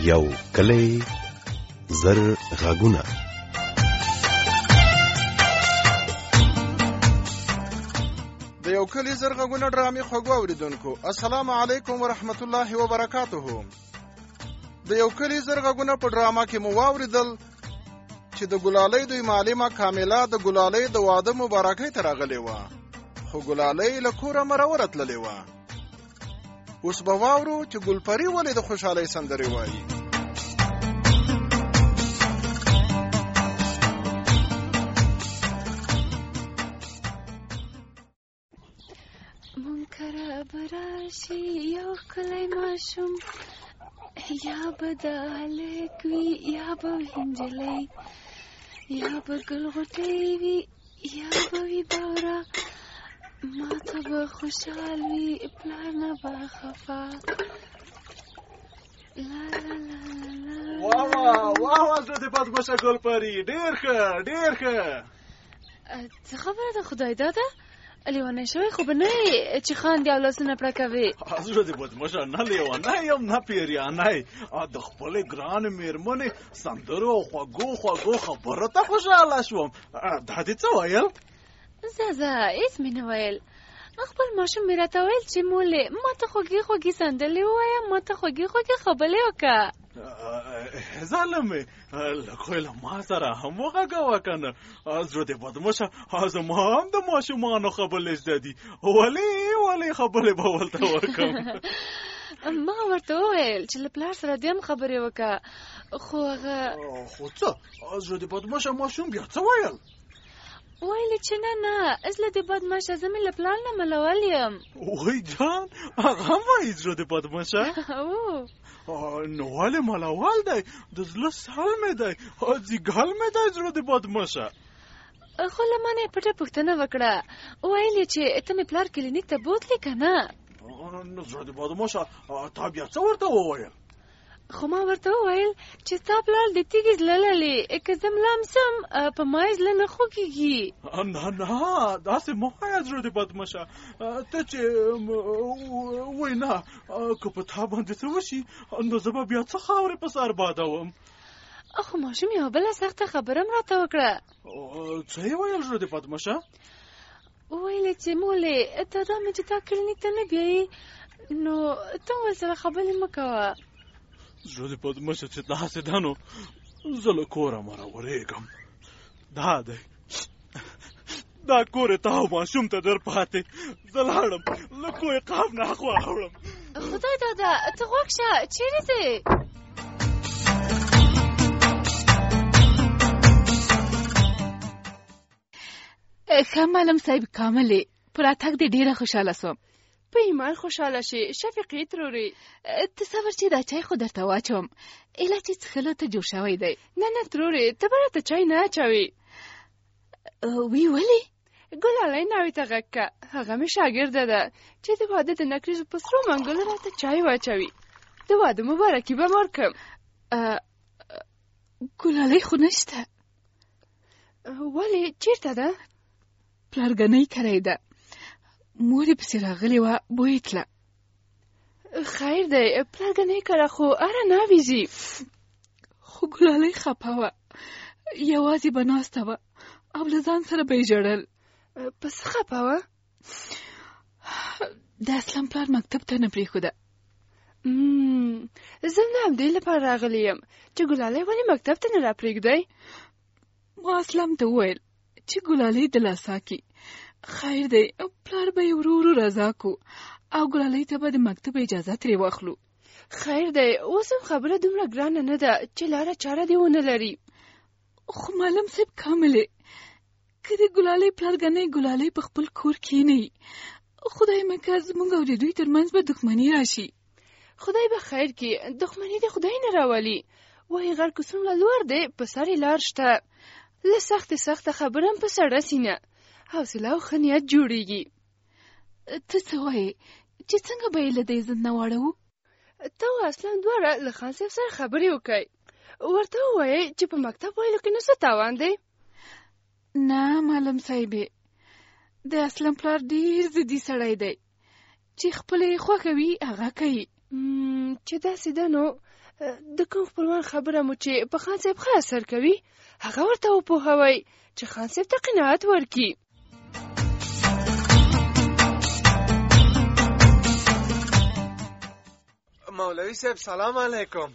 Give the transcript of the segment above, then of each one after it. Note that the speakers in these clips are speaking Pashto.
یو کلی زر غږونه. د یو کلی زر غږونه ډرامې خوږو اوریدونکو، السلام علیکم ورحمت الله وبرکاته. د یو کلی زر غږونه په ډرامه کې مو واوریدل چې د ګلالۍ دوی معلمه کامله د ګلالۍ د واده مبارکۍ ته راغلې وه، خو ګلالۍ له کوره مرور تللې وه. اوس به واورو چې ګلپري ولې د خوشحالۍ سندرې وایي. منکره براشي یو کلی ماشوم، یا به د هلک وي یا به هنجلۍ، یا به ګلغوټۍ وي یا به وي باوره، ما ته به خوشحال وي پلار نه به خفا. واه زه دې بدګوشه ګلپري، ډېر ښه ډېر ښه. څه خبره ده خدای داده؟ لیونی شوی خو به نه یې چې خاندې او لاسونه پړکوې. زه دې بدمشه نه لیونی یم نه پیریانی، د خپلې ګرانې مېرمنې سندرو او خوږو خبرو ته خوشحاله شوم. دا دې څه ویل؟ زه هېڅ مې نه ویل. خپل ماشوم مې راته ویل چې مولې ما ته خوږې سندرې ووایه، ما ته خوږې خبرې وکړه. ظالمې لږ خو له ما سره هم وغږوه که نه. زړه دې بدمشه زما هم د ماشومانو خبرې زده دي، ولې خبرې به ورته وکړم. ما ورته وویل چې له پلار سره دې هم خبرې وکړه، خو هغه خو څه؟ زړه دې بدمشه ماشوم بیا څه ویل؟ ویلې چې نه زه دې بدمشه زه مې له پلار نه ملول یم. وای جان هغه هم وایي زړه دې بدمشه؟ نو ولې ملول دی؟ د زړه سل مې دی، ځیګل مې دی زړه دې بدمشه. خو له ما نه یې پټه پوښتنه وکړه، ویل یې چې ته مې پلار کلینیک ته بوتلې که نه؟ نو زړه دې بدمشه تا بیا څه ورته وویل؟ خو ما ورته وویل چې ستا پلار د تیږې زړه لري، که زه ملام سم په ما یې زړه نه خوږېږي. نه داسې مه وایه زړه دې بدمشه، ته چې وای نه که په تا باندې څه وشي نو زه به بیا څه خاورې په سر بادوم. خو ماشوم یوه بله سخته خبره م راته وکړه. څه یې ویل زړه دې بدمشه؟ ویلې چې مولې ته دا مې چې تا کلینیک ته نه بیایي نو ته ورسره خبرې مه کوه. زړه دې بدمشه چې داسې ده نو زه له کوره مرورېږم. دا دی دا کور یې تا او ماشوم ته در پاتې، زه لاړم له کوی قاب نه خوا وړم. خدای داده ته غوږ شه، چیرې ځې؟ ښه معلم صاحب کاملې په راتګ دې ډېره خوشحاله سوم. په ایمان خوشحاله شي شفیقې ترورې. تصور چې دا چای خو درته واچوم، ایله چې څښلو ته جوړ شوی دی. نه ترورې ته به راته چای نه اچوې. وی ولې؟ ګلالۍ ناوې ته غږ که، هغه مې شاګرده ده چې د واده د نکریزو په سرو منګلو راته چای واچوي، د واده مبارکي به م ورکړم. ګلالۍ خو نشته. ولې چېرته ده؟ پلارګنۍ کری ده، مور یې پسې راغلې وه بوی تله. خیر دی پلارګنۍ کره خو اره ناویزي. خو ګلالۍ خپه وه، یوازې به ناسته وه او له ځان سره به یې ژړل. په څه خپه وه؟ د اسلم پلار مکتب ته نه پرېښوده. زه هم د همدې لپاره راغلی یم چې ګلالۍ ولې مکتب ته نه راپرېږدی. ما اسلم ته وویل چې ګلالۍ د لاساکي خیر دی پلار به یې ورو رضا کو او ګلالۍ ته به د مکتب اجازه ترې واخلو. خیر دی اوس هم خبره دومره ګرانه نه ده چې لاره چاره دې ونه لري. خو معلم صاحب کاملې که د ګلالۍ پلارګنۍ ګلالۍ په خپل کور کښېنوي، خدای مکه زموږ او د دوی ترمنځ به دښمني راشي. خدای به خیر کړي، دښمني د خدای نه راولي. وایي غر که څومره لوړ دی په سر یې لار شته، له سخته خبره هم په سړه سینه حوصله او ښه نیت جوړېږي. ته څه وایې چې څنګه به یې له دې ضد نه واړوو؟ ته او اسلام دواړه له خان صاحب سره خبرې وکړئ، ورته ووایئ چې په مکتب ویلو کې نو څه تاوان دی. نه معلم صاحبې، د اسلم پلار ډېر ضدي سړی دی چې خپله یې خوښه وي هغه کوي. چې داسې ده نو د کوم خپلوان خبره مو چې په خان صاحب ښه اثر کوي هغه ورته وپوهوئ چې خان صاحب ته قناعت ورکړي. مولوی صاحب سلام علیکم.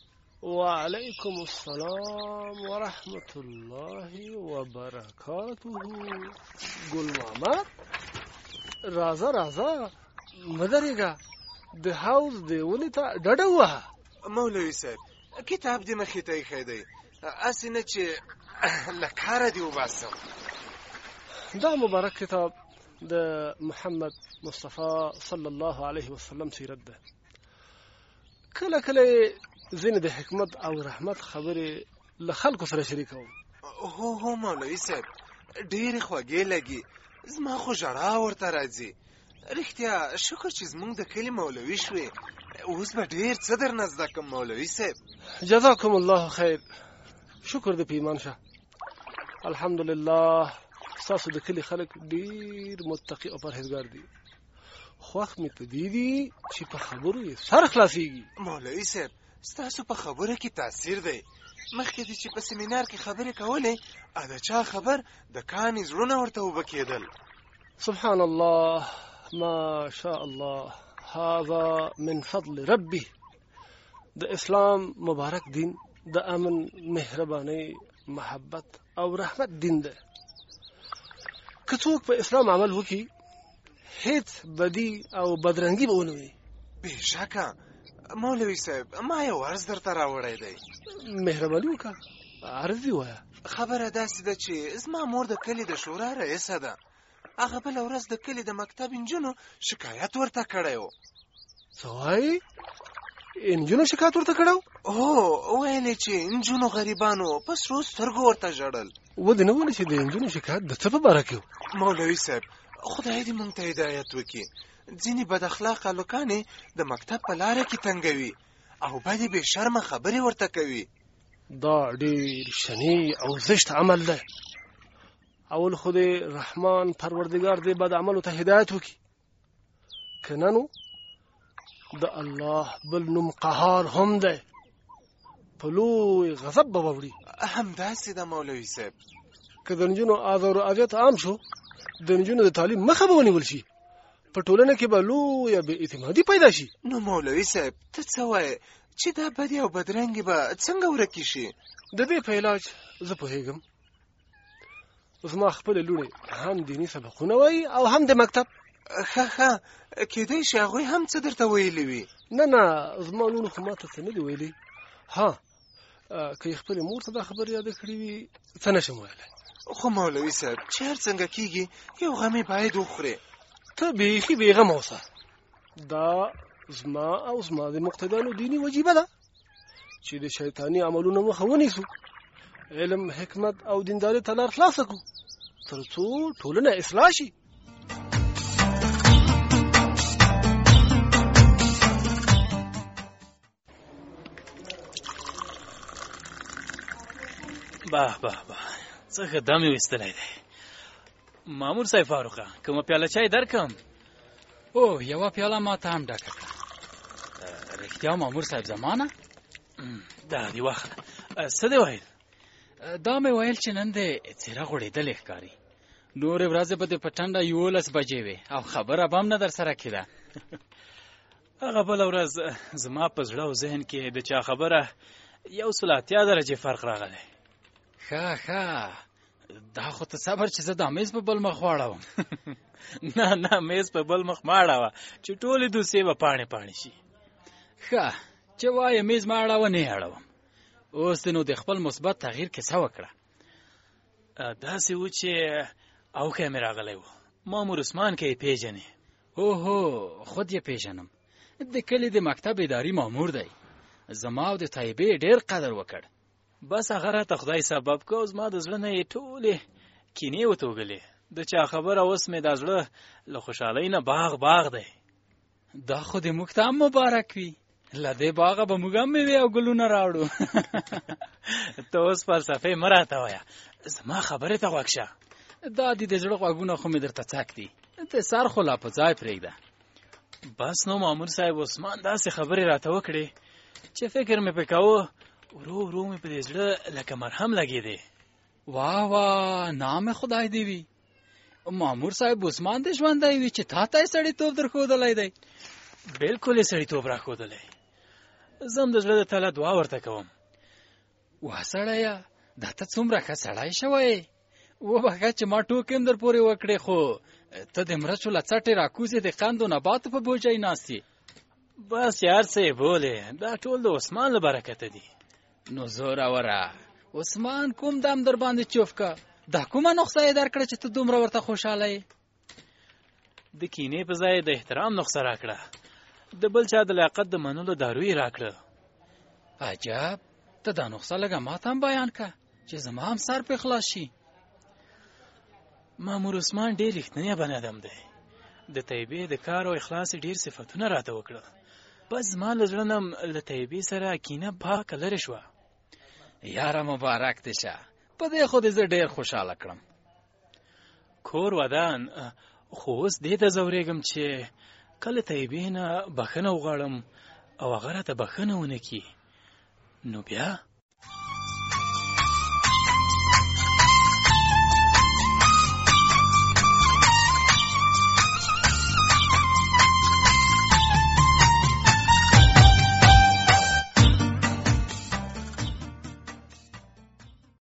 وعلیکم السلام ورحمت الله وبرکاته. ګل محمد راځه راځه مدرګه د هاوس دی ونې ته ډډه ووهه. مولوی صاحب کتاب دې مخې ته ایښی دی هسې نه چې له کاره دې وباسم. دا مبارک کتاب د محمد مصطفی صلی الله علیه وسلم سیرت ده. کله کله ځینې د حکمت او رحمت خبرې له خلکو سره شریکوم. هو مولوی صاحب ډېرې خوږې لګي زما خو ژړا ورته راځي. رښتیا شکر چې زمونږ د کلي مولوي شوې اوس به ډېر څه درنه زده کړم مولوي صاحب. جزاکم الله خیر. شکر دې پیمان شه. الحمدلله ستاسو د کلي خلک ډېر متقي او پرهیزګار دي. خوښ مې په دې دي چې په خبرو یې سر خلاصېږي. مولوي صاحب ستاسو په خبره کې تاثیر دی. مخکې دې چې په سیمینار کې خبرې کولې د چا خبر د کانې زړونه ورته اوبه کېدل. سبحان الله ما شاء الله هذا من فضل ربي. د اسلام مبارک دین د امن مهرباني محبت او رحمت دین ده. که څوک په اسلام عمل وکړي هیڅ بدی او بدرنګي به ونه وي. بېشکه مولوي صاحب ما یو عرض درته راوړی دی. مهرباني وکړه عرض دې ووایه. خبره داسې ده چې زما مور د کلي د شورا رئیسه ده. هغه بله ورځ د کلي د مکتب انجونو شکایت ورته کړی و. څه وایي؟ انجونو شکایت ورته کړی و؟ هو ویلې چې انجونو غریبانو په سرو سترګو ورته ژړل. ودې نه ویلې چې د انجونو شکایت د څه په باره کې و؟ مولوي صاحب خدای دې مونږ ته هدایت وکړي. ځینې بد اخلاقه هلکانې د مکتب په لاره کې تنګوي او بدې بې شرمه خبرې ورته کوي. دا ډېر شنیع او زشت عمل دی. اول خو دې رحمان پروردګار دې بد عملو ته هدایت وکړي. که نه نو د الله بل نوم قهار هم دی. په لوی غضب به ووړي. همداسې ده مولوي صاحب. که د نجونو آزار و اذیت عام شو د نجونو د تعلیم مخه به ونیول شي. په ټولنه کې به لویه بې اعتمادي پیدا شي. نو مولوي صاحب ته څه وایې چې دا بدې او بدرنګې به څنګه ورکې شي؟ د دې په علاج زه پوهېږم. زما خپلې لوڼې هم دیني سبقونه وایي او هم د مکتب. ښه کېدای شي هغوی هم څه درته ویلي وي. نه زما لوڼو خو ما ته څه نه دي ویلي. ها که یې خپلې مور ته دا خبرې یاده کړې وي څه نشم ویلی. خو مولوي صاحب چې هر څنګه کېږي یو غمې باید وخورې. ته بیخي بېغمه اوسه. دا زما او زما د مقتدانو دیني وجیبه ده چې د شیطاني عملونو مخه ونیسو. علم حکمت او دینداري ته لار خلاصه کړو تر څو ټولنه اصلاح شي. باه باه باه څه ښه دم یې ویستلی دی. مامور صاحب فاروقه کومه پیاله چای درکم؟ او یوه پیاله ما ته هم ډکه کړه. رښتیا مامور صاحب زمانه دا دې واخله. څه دې ویل؟ دا مې ویل چې نن دې څېره غوړېدلې ښکاري. نورې ورځې به دې په ټنډه 11 بجې وې او خبره به هم نه در سره کېده. هغه بله ورځ زما په زړه او ذهن کې د چا خبره 180 درجې فرق راغلی. ښه دا خو ته صبر چې زه دا میز په بل مخ واړوم. نه میز په بل مخ ما اړوه چې ټولې دوسیې به پاڼې شي. ښه چې وایې میز ما اړوه نه اړوم. اوس نو د خپل مثبت تغییر کیسه وکړه. داسې و چې اوښی مې راغلی و. مامور عثمان که یې پیژنې؟ اوهو خود یې پیژنم. د کلي د مکتب اداري مامور دی. زما او د طیبې ډېر قدر وکړ. بس هغه راته خدای سبب که او زما د زړه نه یې ټولې کینې وتوږلې. د چا خبره اوس مې دا زړه له خوشحالۍ نه باغ دی. دا خو دې موږ ته هم مبارک وي. له دې باغه به موږ هم مېوې او ګلونه راوړو. ته اوس فلسفې مه راته وایه، زما خبرې ته غوږ شه. دا دې د زړه غوږونه خو مې درته څک دي. د سر خو لا په ځای پرېږده. بس نو مامور صاحب عثمان داسې خبرې راته وکړې چې فکر مې پې کاوه ورو ورو مې په دې زړه لکه مرهم لګېدی. واه واه، نام خدای دی وي. مامور صاحب عثمان دې ژوندی وي چې تا ته یې سړیتوب درښودلی دی. بلکل یې سړیتوب راښودلی. زه هم د زړه د تله دعا ورته کوم. واه سړیه، دا ته څومره ښه سړی شوی. وبخښه چې ما ټوکې هم در پورې وکړې، خو ته د مرچو له څټې راکوزې د قندو نباتو په بوجۍ ناست یې. بس یار څه یې بولې، دا ټول د عثمان له برکته دي. نو زوروره، عثمان کوم دم در باندې چوف کا؟ دا کومه نسخه یې درکړه چې ته دومره ورته خوشحاله یې؟ د کینې په ځای د احترام نسخه راکړه. د بل چا د لیاقت د منلو دارو یې راکړه. عجب، ته دا نسخه لږه ماته هم بیان که چې زما هم سر پې خلاص شي. مامور عثمان ډېر رښتینی بن ادم دی. د طیبې د کار او اخلاص ډېر صفتونه راته وکړه. بس زما له زړه نه له طیبې سره کینه پاکه لرې شوه. یاره مبارک دې شه، په دې خو دې زه ډېر خوشحاله کړم. کور ودان، خو اوس دې ته ځورېږم چې کله طیبې نه بخښنه وغواړم او هغه راته بخښنه ونه کړي، نو بیا